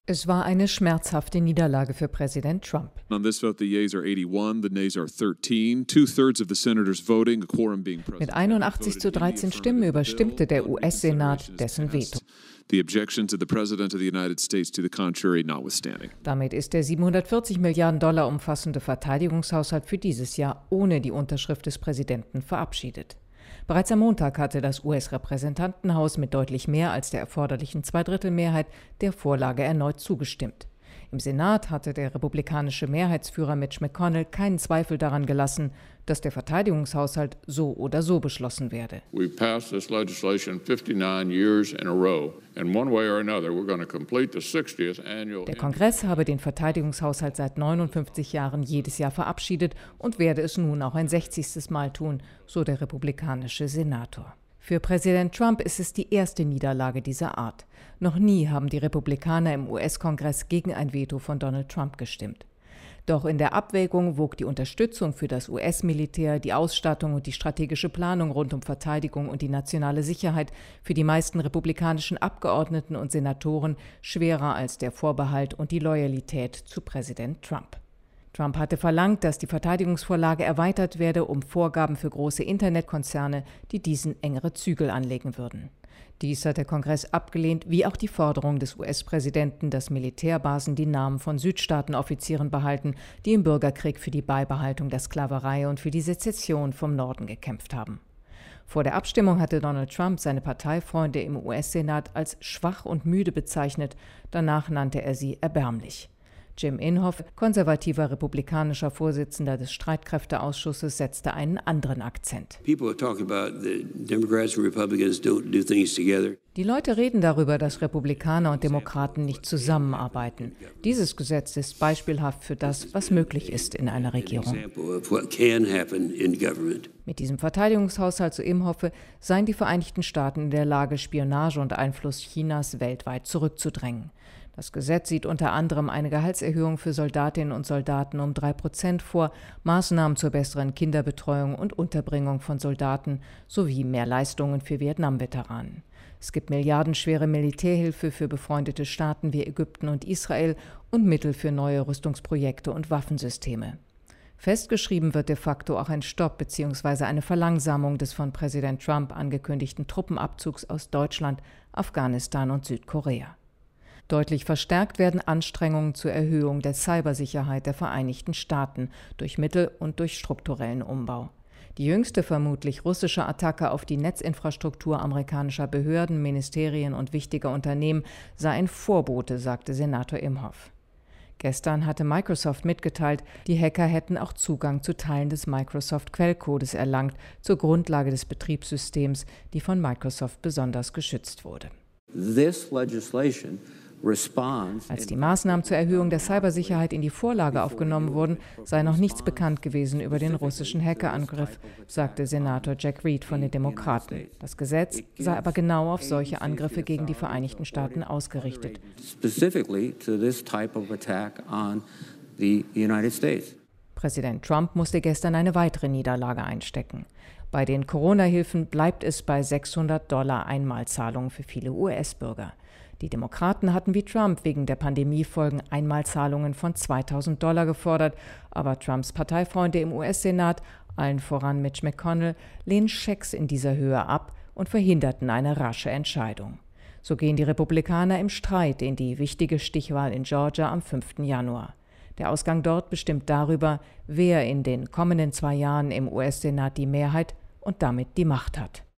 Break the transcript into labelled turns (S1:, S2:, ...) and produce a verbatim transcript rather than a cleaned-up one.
S1: Es war eine schmerzhafte Niederlage für Präsident Trump.
S2: On this vote, the yeas are eighty-one, the nays are thirteen. Two-thirds of the senators voting, a quorum being present.
S1: Mit einundachtzig zu dreizehn Stimmen überstimmte der U S-Senat dessen Veto.
S2: The objections of the President of the United States to the contrary notwithstanding.
S1: Damit ist der siebenhundertvierzig Milliarden Dollar umfassende Verteidigungshaushalt für dieses Jahr ohne die Unterschrift des Präsidenten verabschiedet. Bereits am Montag hatte das U S-Repräsentantenhaus mit deutlich mehr als der erforderlichen Zweidrittelmehrheit der Vorlage erneut zugestimmt. Im Senat hatte der republikanische Mehrheitsführer Mitch McConnell keinen Zweifel daran gelassen, dass der Verteidigungshaushalt so oder so beschlossen werde.
S3: We've passed this legislation fifty-nine years in a row, and one way or another we're going to complete the sixtieth annual.
S1: Der Kongress habe den Verteidigungshaushalt seit neunundfünfzig Jahren jedes Jahr verabschiedet und werde es nun auch ein sechzigstes Mal tun, so der republikanische Senator. Für Präsident Trump ist es die erste Niederlage dieser Art. Noch nie haben die Republikaner im U S-Kongress gegen ein Veto von Donald Trump gestimmt. Doch in der Abwägung wog die Unterstützung für das U S-Militär, die Ausstattung und die strategische Planung rund um Verteidigung und die nationale Sicherheit für die meisten republikanischen Abgeordneten und Senatoren schwerer als der Vorbehalt und die Loyalität zu Präsident Trump. Trump hatte verlangt, dass die Verteidigungsvorlage erweitert werde um Vorgaben für große Internetkonzerne, die diesen engere Zügel anlegen würden. Dies hat der Kongress abgelehnt, wie auch die Forderung des U S-Präsidenten, dass Militärbasen die Namen von Südstaatenoffizieren behalten, die im Bürgerkrieg für die Beibehaltung der Sklaverei und für die Sezession vom Norden gekämpft haben. Vor der Abstimmung hatte Donald Trump seine Parteifreunde im U S-Senat als schwach und müde bezeichnet, danach nannte er sie erbärmlich. Jim Inhofe, konservativer republikanischer Vorsitzender des Streitkräfteausschusses, setzte einen anderen Akzent.
S4: Die
S1: Leute reden darüber, dass Republikaner und Demokraten nicht zusammenarbeiten. Dieses Gesetz ist beispielhaft für das, was möglich ist in einer Regierung. Mit diesem Verteidigungshaushalt, so Inhofe, seien die Vereinigten Staaten in der Lage, Spionage und Einfluss Chinas weltweit zurückzudrängen. Das Gesetz sieht unter anderem eine Gehaltserhöhung für Soldatinnen und Soldaten um drei Prozent vor, Maßnahmen zur besseren Kinderbetreuung und Unterbringung von Soldaten sowie mehr Leistungen für Vietnam-Veteranen. Es gibt milliardenschwere Militärhilfe für befreundete Staaten wie Ägypten und Israel und Mittel für neue Rüstungsprojekte und Waffensysteme. Festgeschrieben wird de facto auch ein Stopp bzw. eine Verlangsamung des von Präsident Trump angekündigten Truppenabzugs aus Deutschland, Afghanistan und Südkorea. Deutlich verstärkt werden Anstrengungen zur Erhöhung der Cybersicherheit der Vereinigten Staaten durch Mittel und durch strukturellen Umbau. Die jüngste vermutlich russische Attacke auf die Netzinfrastruktur amerikanischer Behörden, Ministerien und wichtiger Unternehmen sei ein Vorbote, sagte Senator Inhofe. Gestern hatte Microsoft mitgeteilt, die Hacker hätten auch Zugang zu Teilen des Microsoft-Quellcodes erlangt, zur Grundlage des Betriebssystems, die von Microsoft besonders geschützt wurde.
S4: This legislation
S1: Als die Maßnahmen zur Erhöhung der Cybersicherheit in die Vorlage aufgenommen wurden, sei noch nichts bekannt gewesen über den russischen Hackerangriff, sagte Senator Jack Reed von den Demokraten. Das Gesetz sei aber genau auf solche Angriffe gegen die Vereinigten Staaten ausgerichtet. Präsident Trump musste gestern eine weitere Niederlage einstecken. Bei den Corona-Hilfen bleibt es bei sechshundert Dollar Einmalzahlungen für viele U S-Bürger. Die Demokraten hatten wie Trump wegen der Pandemiefolgen Einmalzahlungen von zweitausend Dollar gefordert, aber Trumps Parteifreunde im U S-Senat, allen voran Mitch McConnell, lehnen Schecks in dieser Höhe ab und verhinderten eine rasche Entscheidung. So gehen die Republikaner im Streit in die wichtige Stichwahl in Georgia am fünften Januar. Der Ausgang dort bestimmt darüber, wer in den kommenden zwei Jahren im U S-Senat die Mehrheit und damit die Macht hat.